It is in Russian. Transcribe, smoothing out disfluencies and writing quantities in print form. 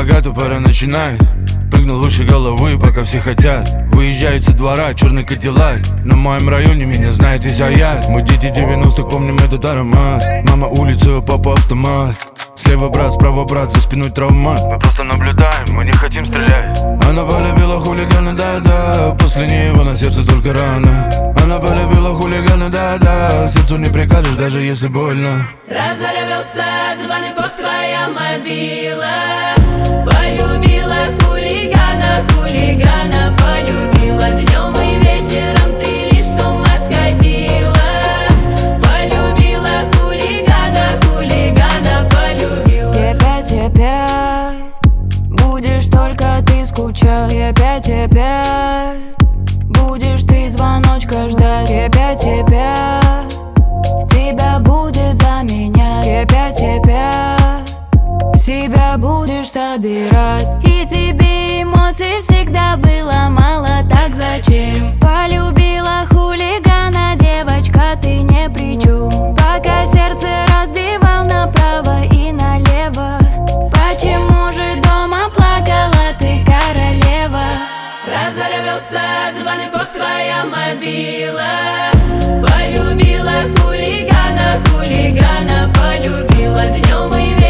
богатую, пора начинать. Прыгнул выше головы, пока все хотят. Выезжает со двора черный кадиллак. На моем районе меня знает весь Аят. Мы дети 90-х, помним этот аромат. Мама улица, папа автомат. Слева брат, справа брат, за спиной травма. Мы просто наблюдаем, мы не хотим стрелять. Она полюбила хулигана, да-да. После него на сердце только рана. Она полюбила хулигана, да-да. Сердцу не прикажешь, даже если больно. Разорвется звонков твоя мобила. Полюбила хулигана, хулигана полюбила. Днем и вечером ты лишь с ума сходила. Полюбила хулигана, хулигана полюбила. И опять будешь только ты скучать. И опять будешь ты звоночка ждать. И опять тебя будет заменять. И опять себя будешь собирать. И тебе эмоций всегда было мало, так зачем? Полюбила хулигана, девочка, ты не при чем. Пока сердце разбивал направо и налево. Почему же дома плакала ты, королева? Разорвется от звонков твоя мобила. Полюбила хулигана, хулигана полюбила. Днем и